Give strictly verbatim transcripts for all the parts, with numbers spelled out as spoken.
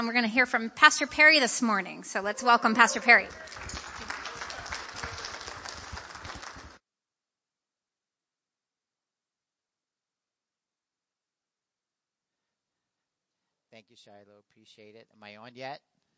We're going to hear from Pastor Perry this morning. So let's welcome Pastor Perry. Thank you, Shiloh. Appreciate it. Am I on yet?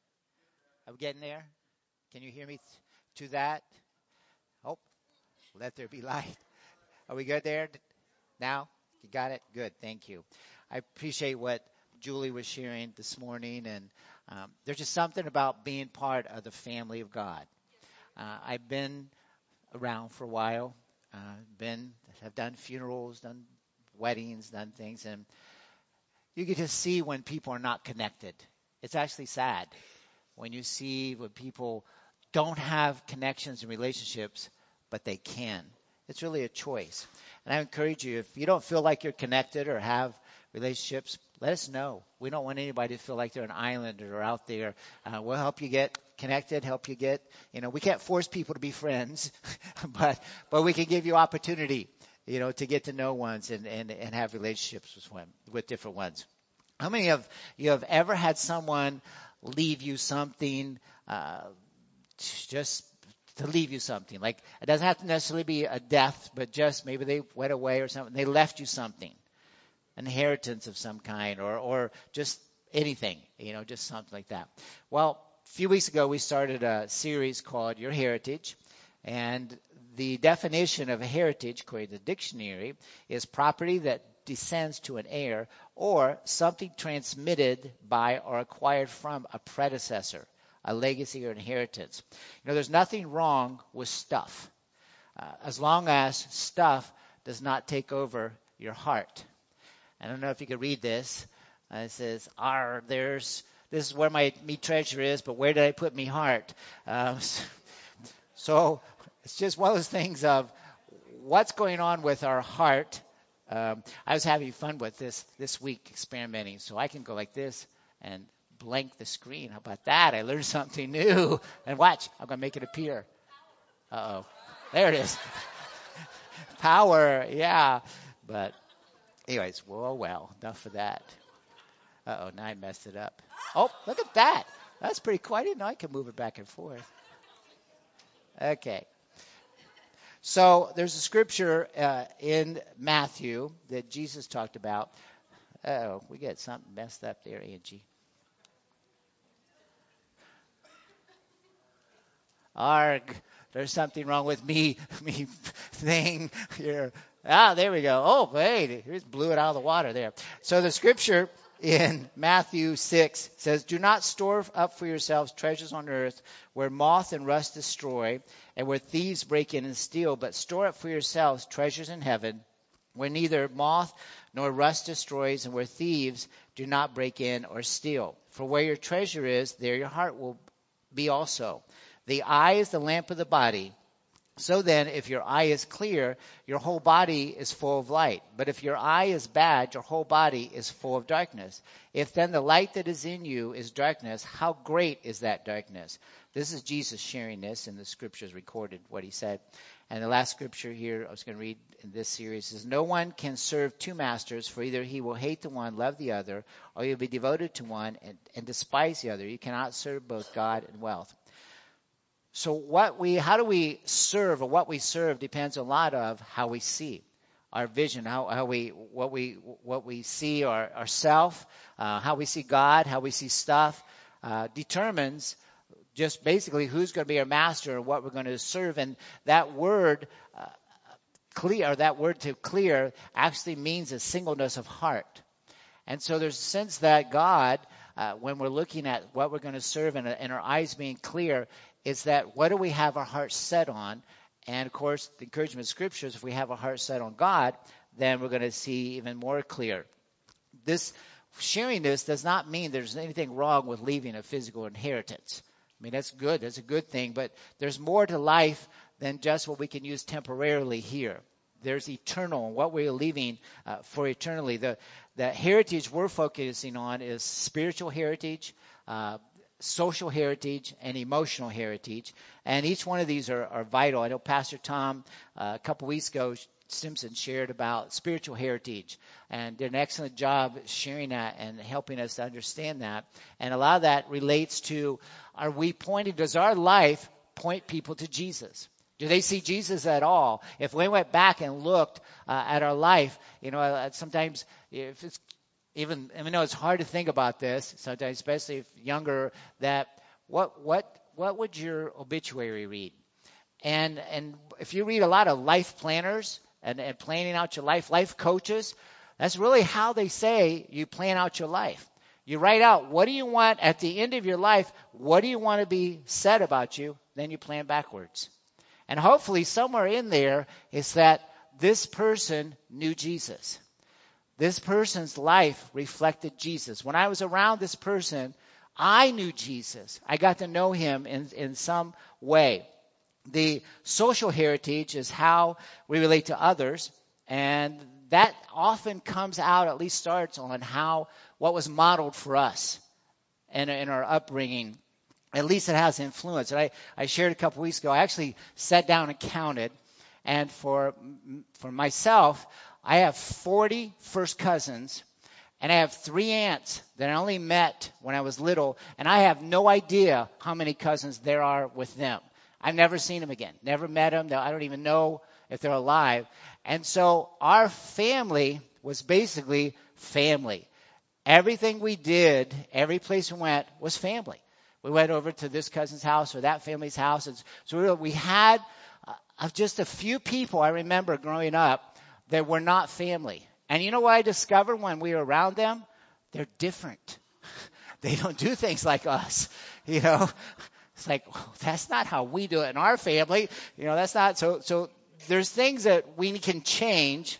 I'm getting there. Can you hear me to that? Oh, let there be light. Are we good there now? You got it? Good. Thank you. I appreciate what Julie was sharing this morning. And um, there's just something about being part of the family of God. Uh, I've been around for a while. Uh, been, have done funerals, done weddings, done things. And you can just see when people are not connected. It's actually sad when you see when people don't have connections and relationships, but they can. It's really a choice. And I encourage you, if you don't feel like you're connected or have relationships, let us know. We don't want anybody to feel like they're an island or out there. Uh, we'll help you get connected, help you get, you know, we can't force people to be friends, but but we can give you opportunity, you know, to get to know ones and, and, and have relationships with one, with different ones. How many of you have ever had someone leave you something, uh, just to leave you something? Like, it doesn't have to necessarily be a death, but just maybe they went away or something. They left you something, an inheritance of some kind, or, or just anything, you know, just something like that. Well, a few weeks ago, we started a series called Your Heritage. And the definition of a heritage, according to the dictionary, is property that descends to an heir or something transmitted by or acquired from a predecessor, a legacy or inheritance. You know, there's nothing wrong with stuff, uh, as long as stuff does not take over your heart. I don't know if you can read this. Uh, it says, "Are there's this is where my me treasure is, but where did I put me heart?" Um, so it's just one of those things of what's going on with our heart. Um, I was having fun with this this week experimenting, so I can go like this and blank the screen. How about that? I learned something new. And watch, I'm going to make it appear. Uh-oh. There it is. Power, yeah. But anyways, well, well, enough of that. Uh-oh, now I messed it up. Oh, look at that. That's pretty cool. I didn't know I could move it back and forth. Okay. So there's a scripture uh, in Matthew that Jesus talked about. Uh-oh, we got something messed up there, Angie. Arg, there's something wrong with me, me thing here. Ah, there we go. Oh, wait, it just blew it out of the water there. So the scripture in Matthew six says, "Do not store up for yourselves treasures on earth where moth and rust destroy and where thieves break in and steal, but store up for yourselves treasures in heaven where neither moth nor rust destroys and where thieves do not break in or steal. For where your treasure is, there your heart will be also. The eye is the lamp of the body. So then, if your eye is clear, your whole body is full of light. But if your eye is bad, your whole body is full of darkness. If then the light that is in you is darkness, how great is that darkness?" This is Jesus sharing this, and the scriptures recorded what he said. And the last scripture here I was going to read in this series is, "No one can serve two masters, for either he will hate the one, love the other, or you'll be devoted to one and, and despise the other. You cannot serve both God and wealth." So what we, how do we serve, or what we serve depends a lot of how we see our vision, how, how we, what we, what we see our, ourself, uh, how we see God, how we see stuff, uh, determines just basically who's going to be our master and what we're going to serve. And that word, uh, clear, or that word to clear actually means a singleness of heart. And so there's a sense that God, uh, when we're looking at what we're going to serve and, and our eyes being clear, is that what do we have our heart set on? And, of course, the encouragement of Scriptures, if we have our heart set on God, then we're going to see even more clear. This sharing this does not mean there's anything wrong with leaving a physical inheritance. I mean, that's good. That's a good thing. But there's more to life than just what we can use temporarily here. There's eternal, and what we're leaving uh, for eternally. The, the heritage we're focusing on is spiritual heritage, uh, social heritage, and emotional heritage. And each one of these are, are vital. I know Pastor Tom uh, a couple weeks ago Simpson shared about spiritual heritage, and did an excellent job sharing that and helping us to understand that. And a lot of that relates to, are we pointing, does our life point people to Jesus? Do they see Jesus at all? If we went back and looked uh, at our life, you know, uh, sometimes if it's even, I know it's hard to think about this, sometimes, especially if younger, that what what what would your obituary read? And and if you read a lot of life planners and, and planning out your life, life coaches, that's really how they say you plan out your life. You write out, what do you want at the end of your life? What do you want to be said about you? Then you plan backwards. And hopefully somewhere in there is that this person knew Jesus. This person's life reflected Jesus. When I was around this person, I knew Jesus. I got to know him in, in some way. The social heritage is how we relate to others, and that often comes out, at least starts on how, what was modeled for us in, in our upbringing. At least it has influence. And I, I shared a couple weeks ago, I actually sat down and counted, and for for myself, I have forty first cousins, and I have three aunts that I only met when I was little, and I have no idea how many cousins there are with them. I've never seen them again, never met them. I don't even know if they're alive. And so our family was basically family. Everything we did, every place we went was family. We went over to this cousin's house or that family's house. And so we, we had uh, just a few people I remember growing up that were not family. And you know what I discovered when we were around them? They're different. They don't do things like us, you know. It's like, oh, that's not how we do it in our family. You know, that's not. So, so there's things that we can change.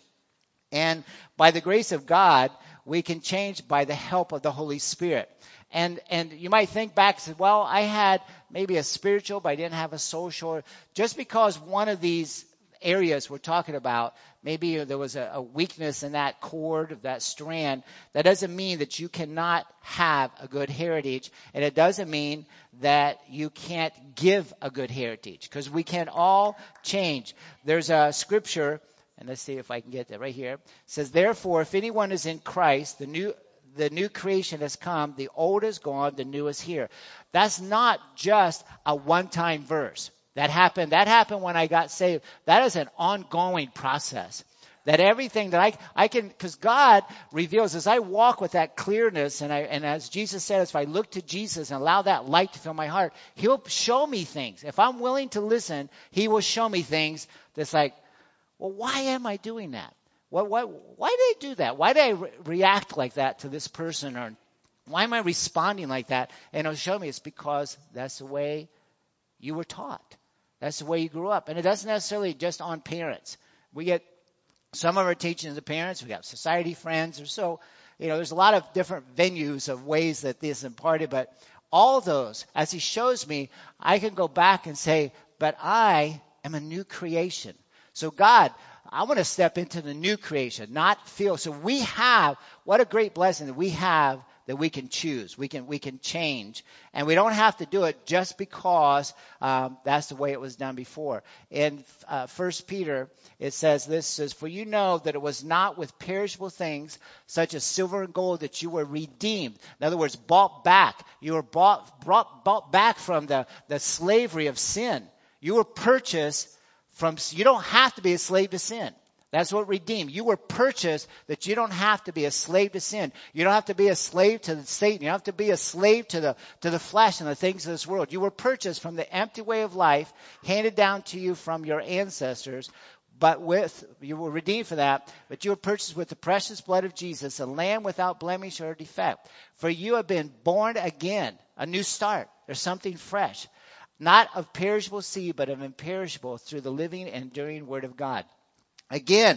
And by the grace of God, we can change by the help of the Holy Spirit. And and you might think back and say, well, I had maybe a spiritual, but I didn't have a social. Just because one of these areas we're talking about, maybe there was a, a weakness in that cord, of that strand, that doesn't mean that you cannot have a good heritage. And it doesn't mean that you can't give a good heritage, because we can all change. There's a scripture, and let's see if I can get that right here. It says, therefore, if anyone is in Christ, the new the new creation has come, the old is gone, the new is here. That's not just a one-time verse. That happened, that happened when I got saved. That is an ongoing process. That everything that I, I can, because God reveals, as I walk with that clearness, and I, and as Jesus said, if I look to Jesus and allow that light to fill my heart, He'll show me things. If I'm willing to listen, He will show me things that's like, well, why am I doing that? What, what, why did I do that? Why did I re- react like that to this person? Or why am I responding like that? And He'll show me it's because that's the way you were taught. That's the way you grew up. And it doesn't necessarily just on parents. We get some of our teaching as parents. We got society friends or so. You know, there's a lot of different venues of ways that this is imparted. But all those, as He shows me, I can go back and say, but I am a new creation. So God, I want to step into the new creation, not feel. So we have, what a great blessing that we have, that we can choose. We can we can change. And we don't have to do it just because um, that's the way it was done before. In uh, First Peter, it says this, says, for you know that it was not with perishable things such as silver and gold that you were redeemed. In other words, bought back. You were bought, brought, bought back from the, the slavery of sin. You were purchased from, you don't have to be a slave to sin. That's what redeemed. You were purchased that you don't have to be a slave to sin. You don't have to be a slave to Satan. You don't have to be a slave to the to the flesh and the things of this world. You were purchased from the empty way of life handed down to you from your ancestors. But with, you were redeemed for that, but you were purchased with the precious blood of Jesus, a lamb without blemish or defect. For you have been born again, a new start. There's something fresh. Not of perishable seed, but of imperishable, through the living and enduring word of God. Again,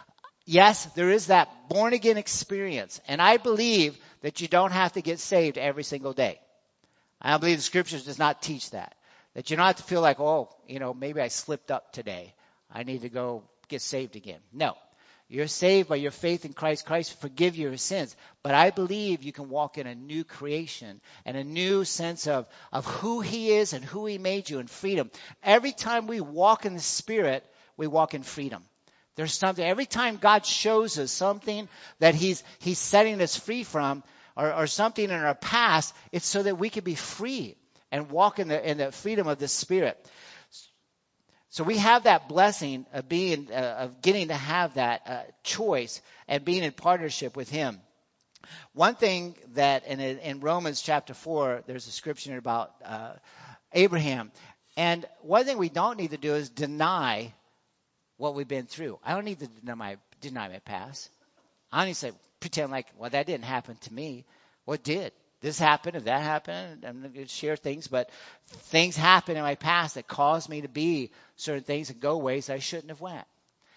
yes, there is that born again experience. And I believe that you don't have to get saved every single day. I don't believe the scriptures does not teach that. That you don't have to feel like, oh, you know, maybe I slipped up today. I need to go get saved again. No. You're saved by your faith in Christ. Christ forgive your sins. But I believe you can walk in a new creation and a new sense of, of who He is and who He made you, and freedom. Every time we walk in the Spirit, we walk in freedom. There's something, every time God shows us something that he's, he's setting us free from, or, or something in our past, it's so that we can be free and walk in the, in the freedom of the Spirit. So we have that blessing of being, uh, of getting to have that uh, choice and being in partnership with him. One thing that in, in Romans chapter four, there's a scripture about uh, Abraham. And one thing we don't need to do is deny what we've been through. I don't need to deny my, deny my past. I don't need to say, pretend like, well, that didn't happen to me. Well, it did. This happened and that happened. I'm going to share things, but things happened in my past that caused me to be certain things and go ways I shouldn't have went.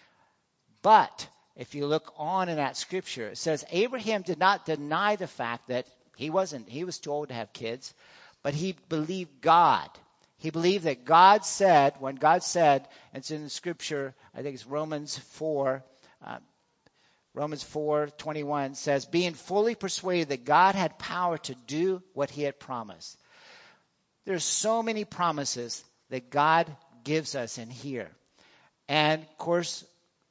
But if you look on in that scripture, it says Abraham did not deny the fact that he wasn't, he was too old to have kids, but he believed God. He believed that God said, when God said, it's in the scripture, I think it's Romans four, uh, Romans four twenty-one says, being fully persuaded that God had power to do what he had promised. There's so many promises that God gives us in here. And of course,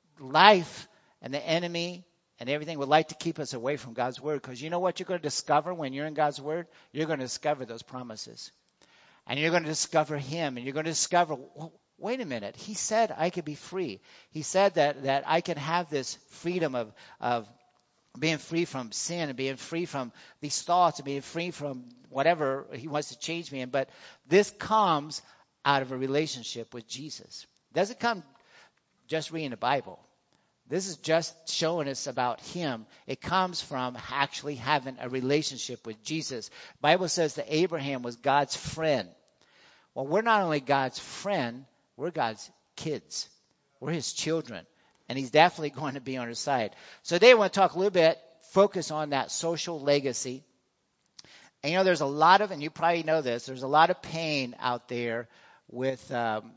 life and the enemy and everything would like to keep us away from God's word, because you know what you're going to discover when you're in God's word? You're going to discover those promises. And you're going to discover him, and you're going to discover, well, wait a minute, he said I could be free. He said that, that I can have this freedom of, of being free from sin and being free from these thoughts and being free from whatever he wants to change me in. But this comes out of a relationship with Jesus. It doesn't come just reading the Bible. This is just showing us about him. It comes from actually having a relationship with Jesus. The Bible says that Abraham was God's friend. Well, we're not only God's friend, we're God's kids. We're his children. And he's definitely going to be on our side. So today I want to talk a little bit, focus on that social legacy. And you know, there's a lot of, and you probably know this, there's a lot of pain out there with um,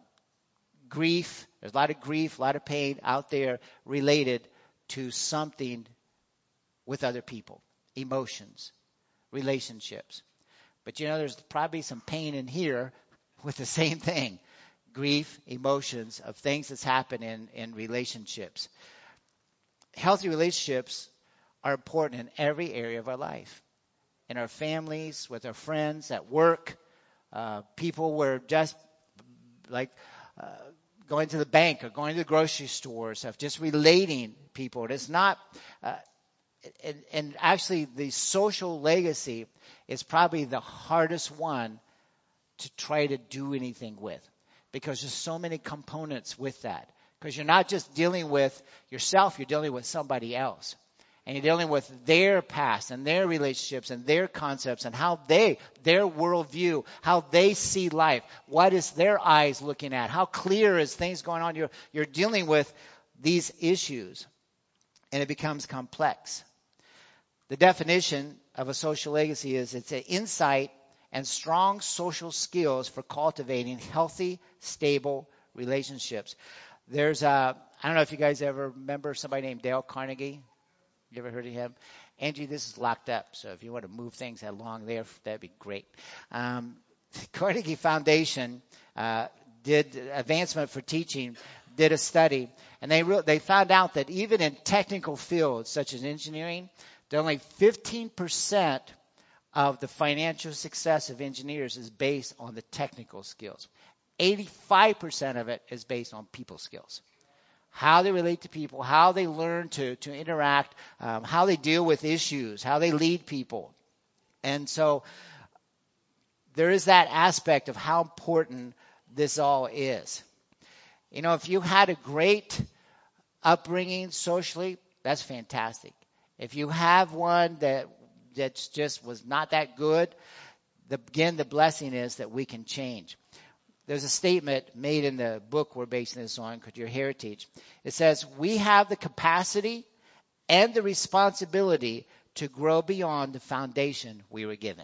grief. There's a lot of grief, a lot of pain out there related to something with other people, emotions, relationships. But you know, there's probably some pain in here with the same thing, grief, emotions of things that's happened in, in relationships. Healthy relationships are important in every area of our life, in our families, with our friends, at work. Uh, people were just like uh, going to the bank or going to the grocery stores, of just relating people. It's not, uh, and, and actually the social legacy is probably the hardest one to try to do anything with, because there's so many components with that. Because you're not just dealing with yourself, you're dealing with somebody else. And you're dealing with their past and their relationships and their concepts and how they, their worldview, how they see life. What is their eyes looking at? How clear is things going on? You're, you're dealing with these issues, and it becomes complex. The definition of a social legacy is it's an insight and strong social skills for cultivating healthy, stable relationships. There's a, I don't know if you guys ever remember somebody named Dale Carnegie. You ever heard of him? Angie, this is locked up, so if you want to move things along there, that'd be great. Um, Carnegie Foundation uh, did Advancement for Teaching, did a study, and they re- they found out that even in technical fields such as engineering, that only fifteen percent of the financial success of engineers is based on the technical skills. eighty-five percent of it is based on people skills. How they relate to people, how they learn to, to interact, um, how they deal with issues, how they lead people. And so there is that aspect of how important this all is. You know, if you had a great upbringing socially, that's fantastic. If you have one that that just was not that good, the, again, the blessing is that we can change. There's a statement made in the book we're basing this on, called Your Heritage. It says, we have the capacity and the responsibility to grow beyond the foundation we were given.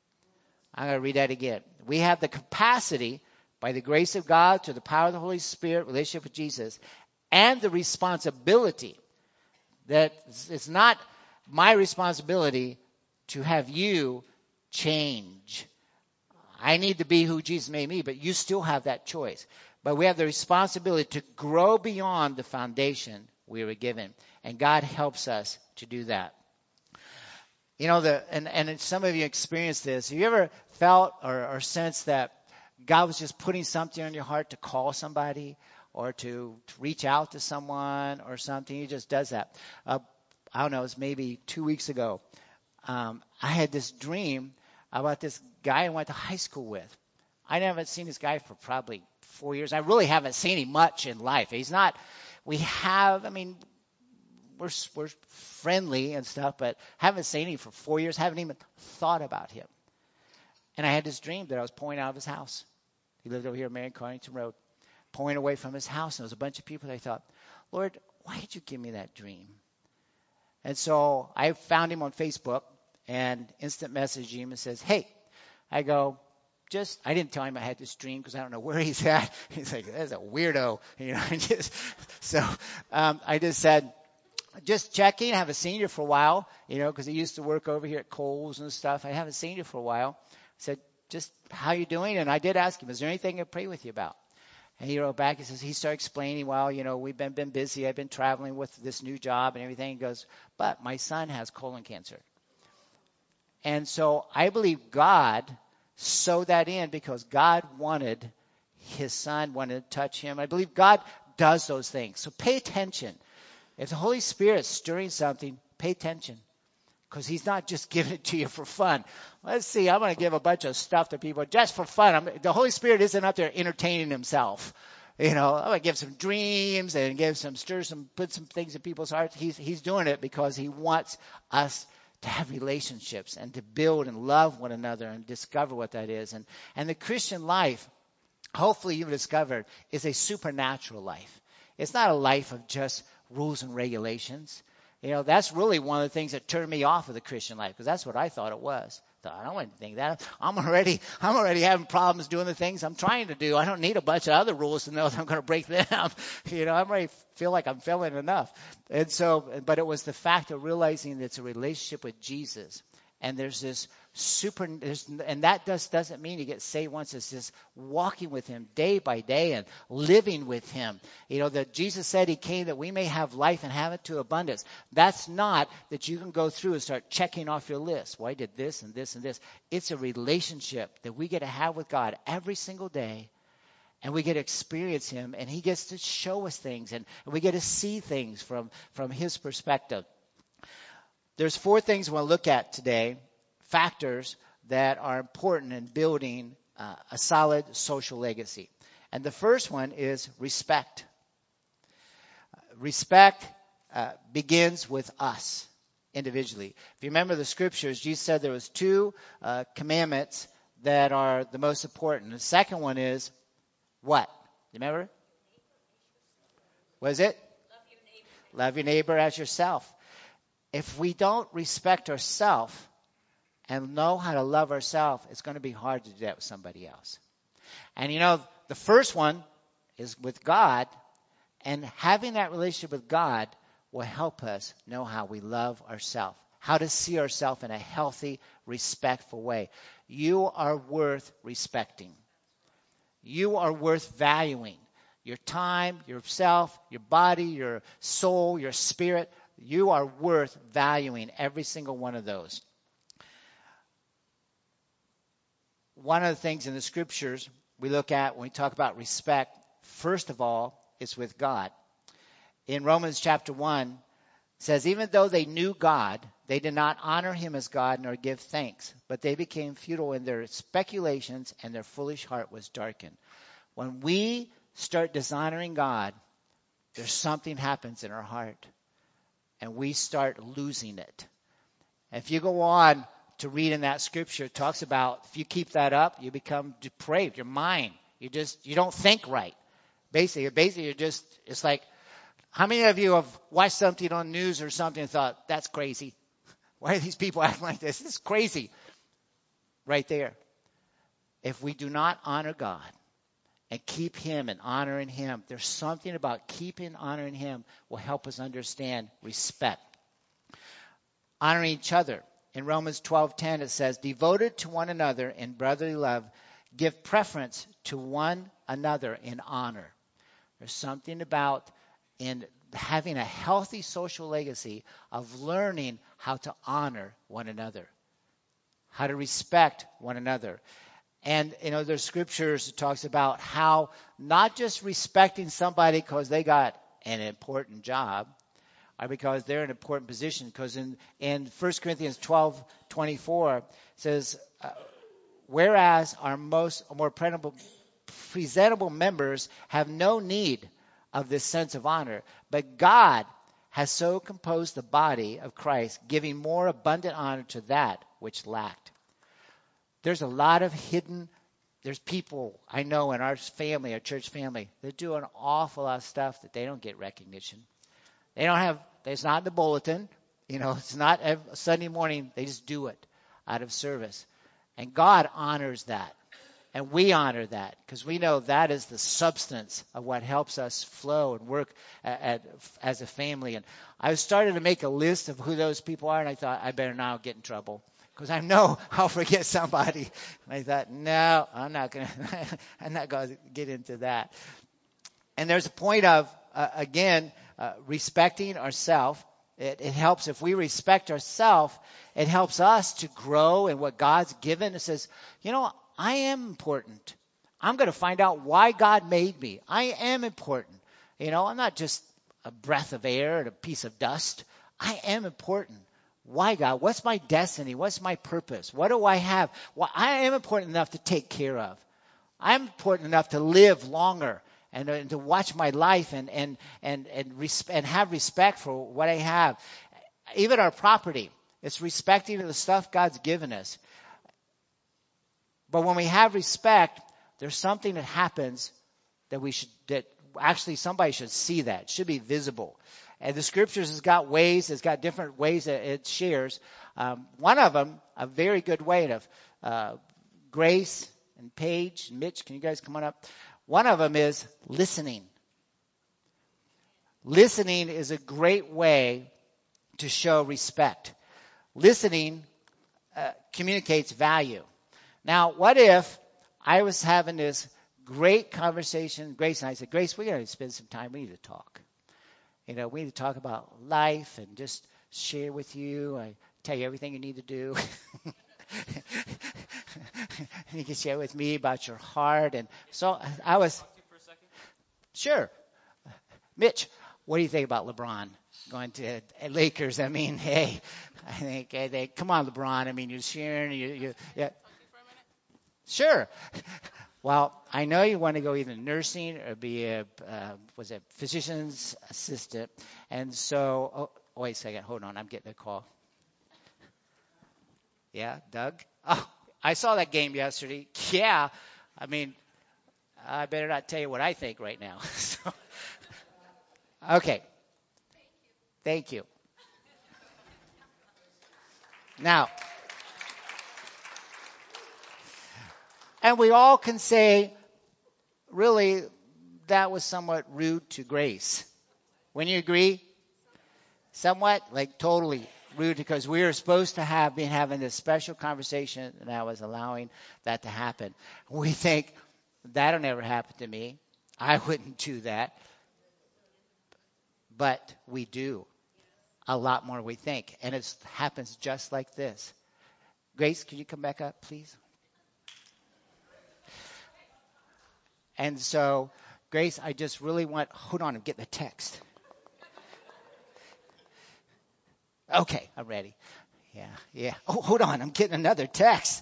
I'm going to read that again. We have the capacity, by the grace of God, to the power of the Holy Spirit, relationship with Jesus, and the responsibility that it's not my responsibility to have you change. I need to be who Jesus made me, but you still have that choice. But we have the responsibility to grow beyond the foundation we were given. And God helps us to do that. You know, the and, and some of you experienced this. Have you ever felt or, or sensed that God was just putting something on your heart to call somebody or to, to reach out to someone or something? He just does that. Uh, I don't know, it was maybe two weeks ago. Um, I had this dream about this guy I went to high school with. I haven't seen this guy for probably four years. I really haven't seen him much in life. He's not, we have, I mean, we're, we're friendly and stuff, but haven't seen him for four years, haven't even thought about him. And I had this dream that I was pulling out of his house. He lived over here on Marion Carrington Road, pulling away from his house. And there was a bunch of people that I thought, Lord, why did you give me that dream? And so I found him on Facebook and instant messaged him and says, hey, I go, just, I didn't tell him I had this dream because I don't know where he's at. He's like, that's a weirdo. You know, I just, so um, I just said, just checking. I haven't seen you for a while, you know, because he used to work over here at Kohl's and stuff. I haven't seen you for a while. I said, just how you doing? And I did ask him, is there anything I can pray with you about? And he wrote back, he says, he started explaining, well, you know, we've been, been busy. I've been traveling with this new job and everything. He goes, but my son has colon cancer. And so I believe God sewed that in because God wanted his son, wanted to touch him. I believe God does those things. So pay attention. If the Holy Spirit's stirring something, pay attention. Because he's not just giving it to you for fun. Let's see, I'm going to give a bunch of stuff to people just for fun. I'm, the Holy Spirit isn't up there entertaining himself. You know, I'm going to give some dreams and give some, stir some, put some things in people's hearts. He's, he's doing it because he wants us to have relationships and to build and love one another and discover what that is. And, and the Christian life, hopefully you've discovered, is a supernatural life. It's not a life of just rules and regulations. You know, that's really one of the things that turned me off of the Christian life because that's what I thought it was. I thought, I don't want to think that. I'm already, I'm already having problems doing the things I'm trying to do. I don't need a bunch of other rules to know that I'm going to break them. You know, I already feel like I'm failing enough. And so, but it was the fact of realizing that it's a relationship with Jesus. And there's this super, there's, and that does, doesn't mean you get saved once. It's just walking with him day by day and living with him. You know, that Jesus said he came that we may have life and have it to abundance. That's not that you can go through and start checking off your list. Well, I did this and this and this. It's a relationship that we get to have with God every single day. And we get to experience him, and he gets to show us things, and, and we get to see things from, from his perspective. There's four things we'll look at today, factors that are important in building uh, a solid social legacy. And the first one is respect. Respect uh, begins with us individually. If you remember the scriptures, Jesus said there was two uh, commandments that are the most important. The second one is what? You remember? What is it? Love your neighbor. Love your neighbor as yourself. If we don't respect ourselves and know how to love ourselves, it's going to be hard to do that with somebody else. And you know, the first one is with God, and having that relationship with God will help us know how we love ourselves, how to see ourselves in a healthy, respectful way. You are worth respecting. You are worth valuing. Your time, yourself, your body, your soul, your spirit. You are worth valuing every single one of those. One of the things in the scriptures we look at when we talk about respect, first of all, is with God. In Romans chapter one, it says, even though they knew God, they did not honor him as God nor give thanks, but they became futile in their speculations and their foolish heart was darkened. When we start dishonoring God, there's something happens in our heart. And we start losing it. If you go on to read in that scripture, it talks about if you keep that up, you become depraved. Your mind, you just, you don't think right. Basically, basically you're just, it's like, how many of you have watched something on news or something and thought, that's crazy? Why are these people acting like this? This is crazy. Right there. If we do not honor God, and keep him and honoring him. There's something about keeping honoring him will help us understand respect. Honoring each other. In Romans twelve ten it says, devoted to one another in brotherly love, give preference to one another in honor. There's something about in having a healthy social legacy of learning how to honor one another, how to respect one another. And, you know, there's scriptures that talks about how not just respecting somebody because they got an important job or because they're in an important position. Because in, in First Corinthians twelve twenty-four, it says, uh, whereas our most more presentable, presentable members have no need of this sense of honor, but God has so composed the body of Christ, giving more abundant honor to that which lacked. There's a lot of hidden, there's people I know in our family, our church family, they do an awful lot of stuff that they don't get recognition. They don't have, it's not in the bulletin, you know, it's not every Sunday morning, they just do it out of service. And God honors that. And we honor that because we know that is the substance of what helps us flow and work at, at, as a family. And I started to make a list of who those people are, and I thought I better not get in trouble because I know I'll forget somebody. And I thought, no, I'm not going to. I'm not going to get into that. And there's a point of uh, again uh, respecting ourselves. It, it helps if we respect ourselves. It helps us to grow in what God's given. It says, you know, I am important. I'm going to find out why God made me. I am important. You know, I'm not just a breath of air and a piece of dust. I am important. Why, God? What's my destiny? What's my purpose? What do I have? Well, I am important enough to take care of. I'm important enough to live longer and, and to watch my life and and and and, resp- and have respect for what I have. Even our property. It's respecting the stuff God's given us. But when we have respect, there's something that happens that we should, that actually somebody should see that. It should be visible. And the scriptures has got ways, it's got different ways that it shares. Um, one of them, a very good way of, uh, Grace and Paige and Mitch, can you guys come on up? One of them is listening. Listening is a great way to show respect. Listening uh, communicates value. Now, what if I was having this great conversation, Grace and I said, Grace, we're going to spend some time. We need to talk. You know, we need to talk about life and just share with you. I tell you everything you need to do. You can share with me about your heart. And so I was, sure. Mitch, what do you think about LeBron going to Lakers? I mean, hey, I think, I think come on, LeBron. I mean, you're sharing, you, you, yeah. Sure. Well, I know you want to go either nursing or be a, uh, was it physician's assistant. And so, oh, wait a second. Hold on. I'm getting a call. Yeah, Doug? Oh, I saw that game yesterday. Yeah. I mean, I better not tell you what I think right now. So, okay. Thank you. Now, and we all can say, really, that was somewhat rude to Grace. Wouldn't you agree? Somewhat, like totally rude, because we were supposed to have been having this special conversation, and I was allowing that to happen. We think, that'll never happen to me. I wouldn't do that. But we do. A lot more we think. And it happens just like this. Grace, can you come back up, please? And so, Grace, I just really want, hold on, I'm getting a text. Okay, I'm ready. Yeah, yeah. Oh, hold on, I'm getting another text.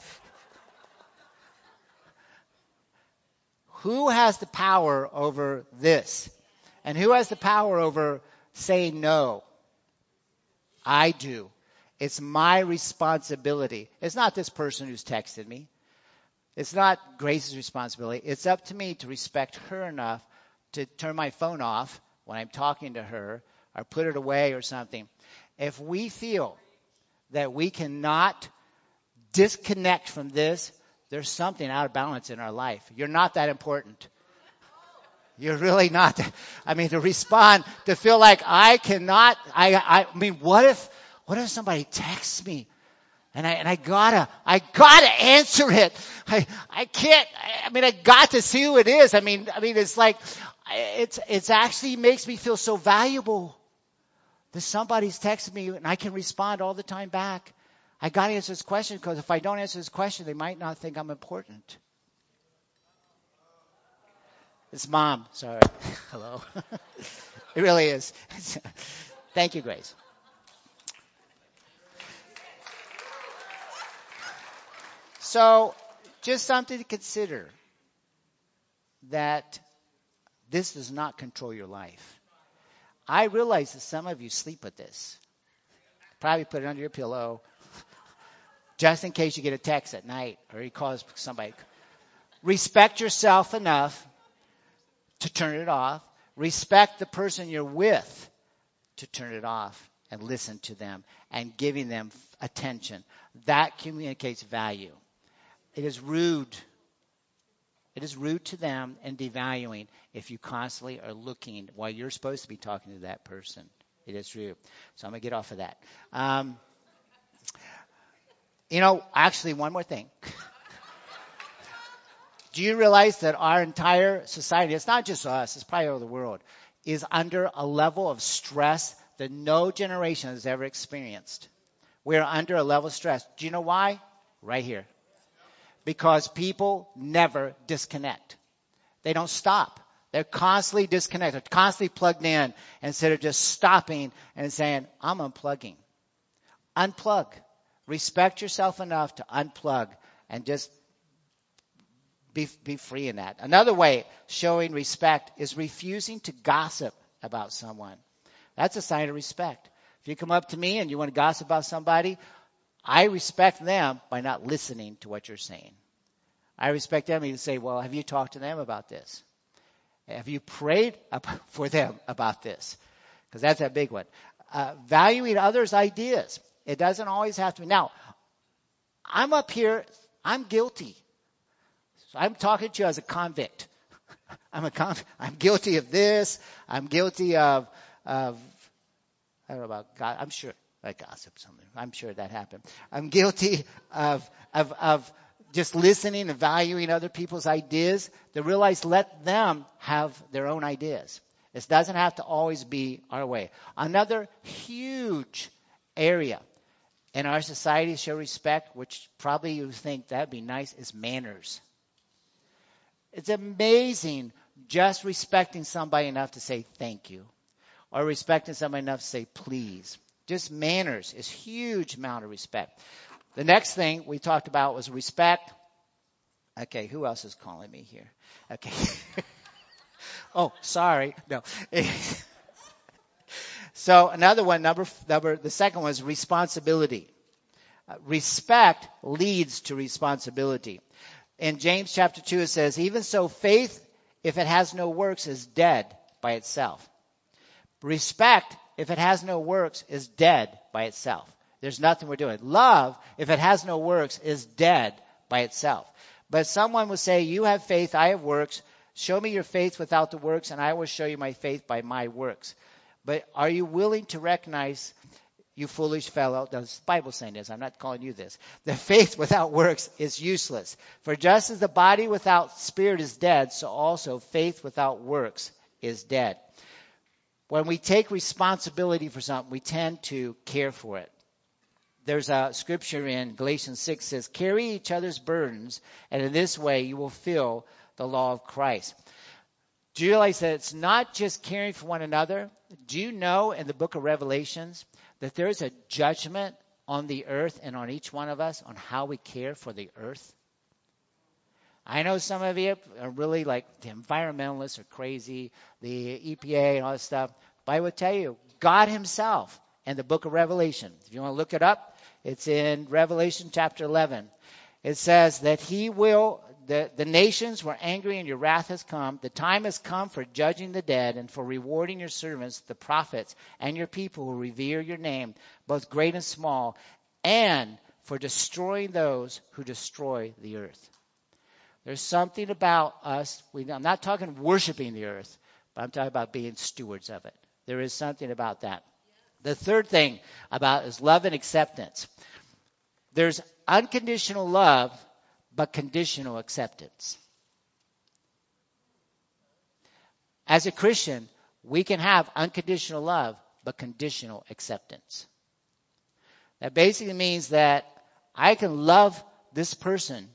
Who has the power over this? And who has the power over saying no? I do. It's my responsibility. It's not this person who's texted me. It's not Grace's responsibility. It's up to me to respect her enough to turn my phone off when I'm talking to her or put it away or something. If we feel that we cannot disconnect from this, there's something out of balance in our life. You're not that important. You're really not. I mean, to respond, to feel like I cannot, I, I, I mean, what if, what if somebody texts me And I, and I gotta, I gotta answer it. I, I can't, I mean, I got to see who it is. I mean, I mean, it's like, it's, it's actually makes me feel so valuable that somebody's texting me and I can respond all the time back. I gotta answer this question because if I don't answer this question, they might not think I'm important. It's Mom. Sorry. Hello. It really is. Thank you, Grace. So, just something to consider, that this does not control your life. I realize that some of you sleep with this. Probably put it under your pillow, just in case you get a text at night or you call somebody. Respect yourself enough to turn it off. Respect the person you're with to turn it off and listen to them and giving them attention. That communicates value. It is rude. It is rude to them and devaluing if you constantly are looking while you're supposed to be talking to that person. It is rude. So I'm going to get off of that. Um, you know, actually, one more thing. Do you realize that our entire society, it's not just us, it's probably all the world, is under a level of stress that no generation has ever experienced? We're under a level of stress. Do you know why? Right here. Because people never disconnect. They don't stop. They're constantly disconnected, constantly plugged in instead of just stopping and saying, I'm unplugging. Unplug. Respect yourself enough to unplug and just be, be free in that. Another way showing respect is refusing to gossip about someone. That's a sign of respect. If you come up to me and you want to gossip about somebody, I respect them by not listening to what you're saying. I respect them and you say, well, have you talked to them about this? Have you prayed for them about this? Because that's a big one. Uh, valuing others' ideas. It doesn't always have to be. Now, I'm up here. I'm guilty. So I'm talking to you as a convict. I'm a convict. I'm guilty of this. I'm guilty of, of I don't know about God. I'm sure I gossip something. I'm sure that happened. I'm guilty of, of, of just listening and valuing other people's ideas. To realize, let them have their own ideas. This doesn't have to always be our way. Another huge area in our society to show respect, which probably you think that'd be nice, is manners. It's amazing just respecting somebody enough to say thank you, or respecting somebody enough to say please. Just manners is huge amount of respect. The next thing we talked about was respect. Okay, who else is calling me here? Okay. Oh, sorry. No. So another one, number, number, the second one is responsibility. Uh, respect leads to responsibility. In James chapter two, it says, even so, faith, if it has no works, is dead by itself. Respect, if it has no works, is dead by itself. There's nothing we're doing. Love, if it has no works, is dead by itself. But someone will say, you have faith, I have works. Show me your faith without the works, and I will show you my faith by my works. But are you willing to recognize, you foolish fellow, the Bible saying this, I'm not calling you this, that faith without works is useless. For just as the body without spirit is dead, so also faith without works is dead. When we take responsibility for something, we tend to care for it. There's a scripture in Galatians six says, carry each other's burdens, and in this way you will fulfill the law of Christ. Do you realize that it's not just caring for one another? Do you know in the book of Revelations that there is a judgment on the earth and on each one of us on how we care for the earth? I know some of you are really like the environmentalists are crazy, the E P A and all this stuff. But I would tell you, God himself in the book of Revelation, if you want to look it up, it's in Revelation chapter eleven. It says that he will, the, the nations were angry and your wrath has come. The time has come for judging the dead and for rewarding your servants, the prophets, and your people who revere your name, both great and small, and for destroying those who destroy the earth. There's something about us, we, I'm not talking worshiping the earth, but I'm talking about being stewards of it. There is something about that. The third thing about is love and acceptance. There's unconditional love, but conditional acceptance. As a Christian, we can have unconditional love, but conditional acceptance. That basically means that I can love this person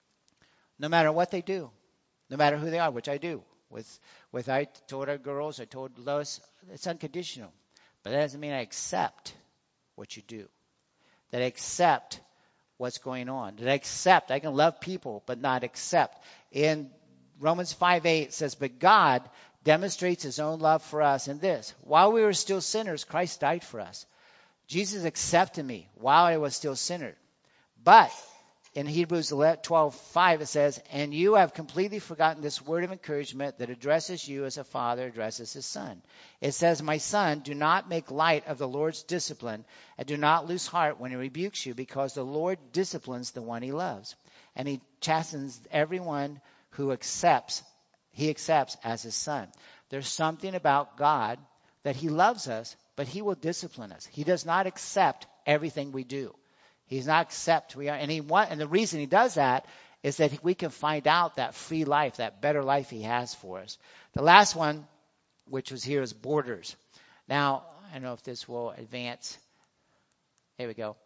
no matter what they do, no matter who they are, which I do. With, with I told our girls, I told Lois, it's unconditional. But that doesn't mean I accept what you do. That I accept what's going on. That I accept, I can love people, but not accept. In Romans five eight, it says, but God demonstrates his own love for us in this. While we were still sinners, Christ died for us. Jesus accepted me while I was still a sinner. But in Hebrews twelve five, it says, and you have completely forgotten this word of encouragement that addresses you as a father addresses his son. It says, my son, do not make light of the Lord's discipline, and do not lose heart when he rebukes you, because the Lord disciplines the one he loves. And he chastens everyone who accepts, he accepts as his son. There's something about God that he loves us, but he will discipline us. He does not accept everything we do. He's not accept we are, and he want, and the reason he does that is that we can find out that free life, that better life he has for us. The last one, which was here, is borders. Now, I don't know if this will advance. There we go.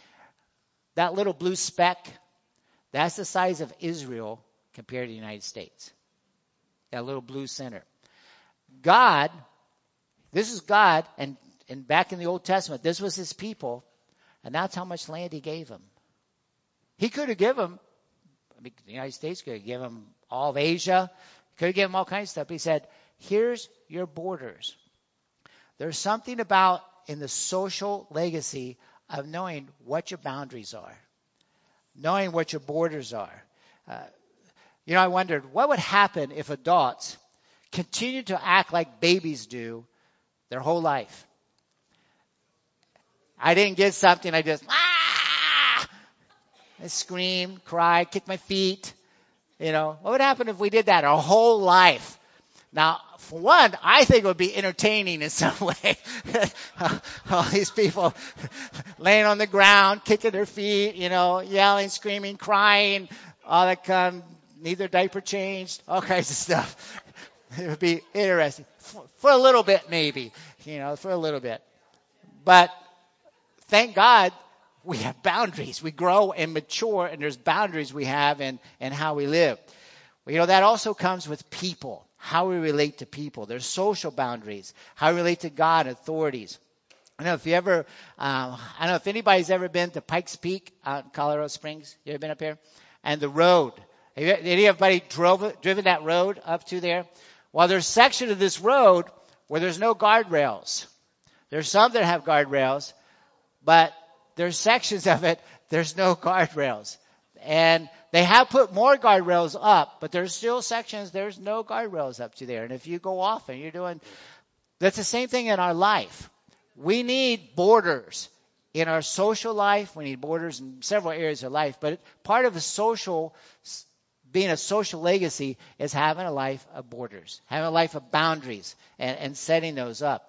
That little blue speck, that's the size of Israel compared to the United States. That little blue center. God, this is God, and, and back in the Old Testament, this was his people. And that's how much land he gave them. He could have given them, I mean, the United States could have given them all of Asia. He could have given them all kinds of stuff. But he said, here's your borders. There's something about in the social legacy of knowing what your boundaries are. Knowing what your borders are. Uh, you know, I wondered, what would happen if adults continued to act like babies do their whole life? I didn't get something, I just, ah! I scream, cry, kick my feet. You know, what would happen if we did that our whole life? Now, for one, I think it would be entertaining in some way. All these people laying on the ground, kicking their feet, you know, yelling, screaming, crying, all that kind, need their diaper changed, all kinds of stuff. It would be interesting. For, for a little bit, maybe, you know, for a little bit. But thank God we have boundaries. We grow and mature, and there's boundaries we have in, in how we live. Well, you know, that also comes with people, how we relate to people. There's social boundaries, how we relate to God, authorities. I don't know if you ever, uh, I don't know if anybody's ever been to Pikes Peak out in Colorado Springs. You ever been up here? And the road. Have you, anybody drove, driven that road up to there? Well, there's a section of this road where there's no guardrails. There's some that have guardrails, but there's sections of it, there's no guardrails. And they have put more guardrails up, but there's still sections, there's no guardrails up to there. And if you go off and you're doing, that's the same thing in our life. We need borders in our social life. We need borders in several areas of life. But part of a social, being a social legacy is having a life of borders, having a life of boundaries and, and setting those up.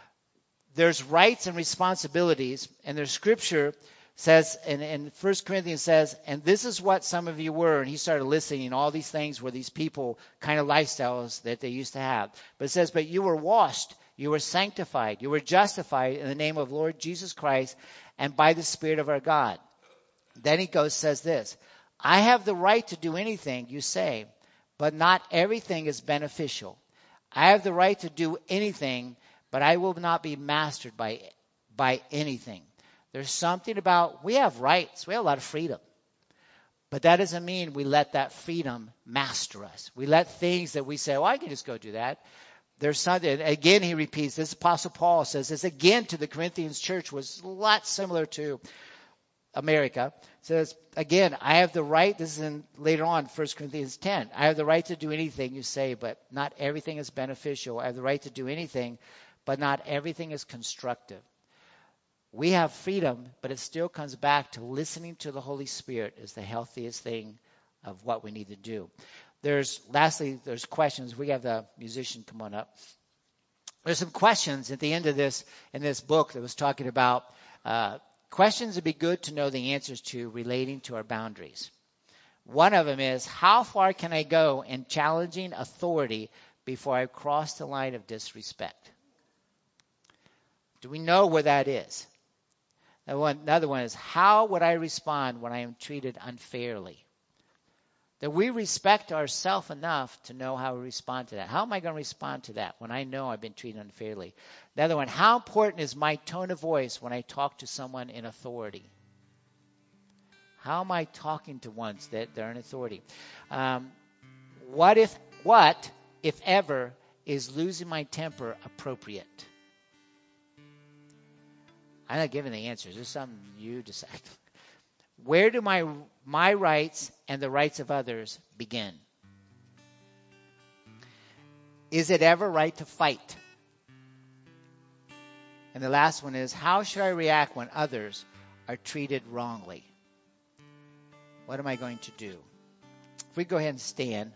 There's rights and responsibilities, and there's scripture says, and, and First Corinthians says, and this is what some of you were, and he started listing all these things were these people kind of lifestyles that they used to have. But it says, but you were washed, you were sanctified, you were justified in the name of Lord Jesus Christ and by the Spirit of our God. Then he goes, says this, I have the right to do anything you say, but not everything is beneficial. I have the right to do anything, but I will not be mastered by, by anything. There's something about, we have rights. We have a lot of freedom. But that doesn't mean we let that freedom master us. We let things that we say, well, I can just go do that. There's something, again, he repeats, this Apostle Paul says this again to the Corinthians church, was a lot similar to America. It says, again, I have the right, this is in later on, First Corinthians ten. I have the right to do anything you say, but not everything is beneficial. I have the right to do anything, but not everything is constructive. We have freedom, but it still comes back to listening to the Holy Spirit is the healthiest thing of what we need to do. There's, lastly, there's questions. We have the musician come on up. There's some questions at the end of this, in this book that was talking about uh, questions would be good to know the answers to relating to our boundaries. One of them is, how far can I go in challenging authority before I cross the line of disrespect? Do we know where that is? Another one is, how would I respond when I am treated unfairly? That we respect ourselves enough to know how to respond to that. How am I going to respond to that when I know I've been treated unfairly? Another one, how important is my tone of voice when I talk to someone in authority? How am I talking to ones that they're in authority? Um, what if, what, if ever, is losing my temper appropriate? I'm not giving the answers. This is something you decide. Where do my my rights and the rights of others begin? Is it ever right to fight? And the last one is, how should I react when others are treated wrongly? What am I going to do? If we go ahead and stand.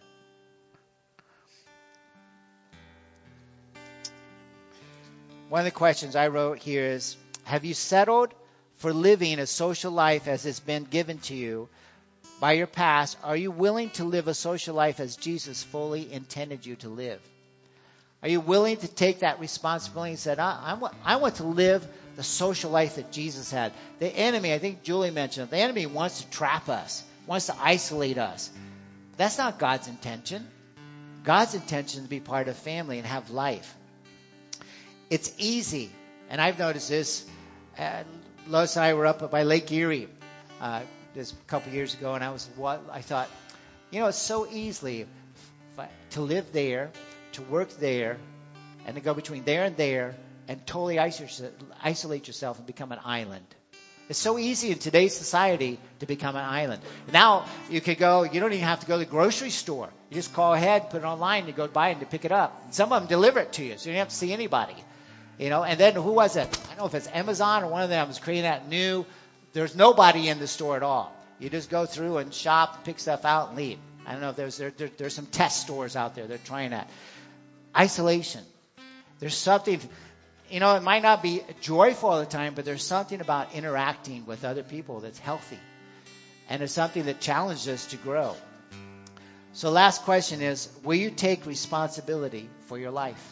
One of the questions I wrote here is, have you settled for living a social life as it's been given to you by your past? Are you willing to live a social life as Jesus fully intended you to live? Are you willing to take that responsibility and say, I, I, want, I want to live the social life that Jesus had? The enemy, I think Julie mentioned, the enemy wants to trap us, wants to isolate us. That's not God's intention. God's intention is to be part of family and have life. It's easy, and I've noticed this. Uh, Lois and I were up by Lake Erie uh, this a couple years ago, and I was what I thought, you know, it's so easily to live there, to work there, and to go between there and there, and totally isolate yourself and become an island. It's so easy in today's society to become an island. Now you could go. You don't even have to go to the grocery store. You just call ahead, put it online, you go buy it, and to pick it up. And some of them deliver it to you, so you don't have to see anybody. You know, and then who was it? I don't know if it's Amazon or one of them was creating that new, there's nobody in the store at all. You just go through and shop, pick stuff out, and leave. I don't know if there's there, there, there's some test stores out there. They're trying that. Isolation. There's something, you know, it might not be joyful all the time, but there's something about interacting with other people that's healthy. And it's something that challenges us to grow. So last question is, will you take responsibility for your life?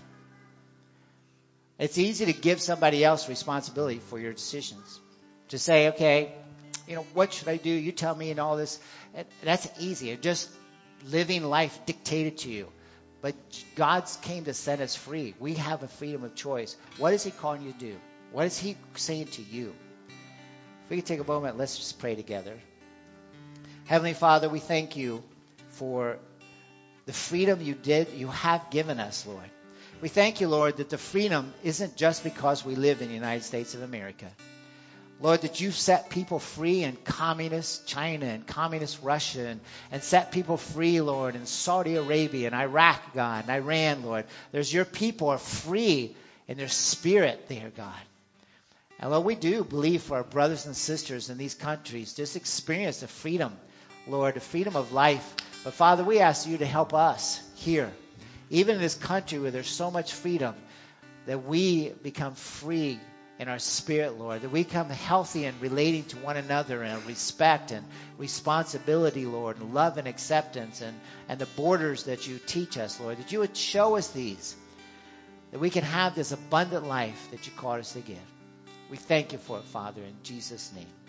It's easy to give somebody else responsibility for your decisions. To say, okay, you know, what should I do? You tell me and all this. That's easy. Just living life dictated to you. But God came to set us free. We have a freedom of choice. What is He calling you to do? What is He saying to you? If we could take a moment, let's just pray together. Heavenly Father, we thank you for the freedom you did, you have given us, Lord. We thank you, Lord, that the freedom isn't just because we live in the United States of America. Lord, that you've set people free in communist China and communist Russia and, and set people free, Lord, in Saudi Arabia and Iraq, God, and Iran, Lord. There's your people are free in their spirit there, God. And Lord, we do believe for our brothers and sisters in these countries, just experience the freedom, Lord, the freedom of life. But Father, we ask you to help us here, even in this country where there's so much freedom, that we become free in our spirit, Lord, that we become healthy and relating to one another in respect and responsibility, Lord, and love and acceptance and, and the borders that you teach us, Lord, that you would show us these, that we can have this abundant life that you called us to give. We thank you for it, Father, in Jesus' name.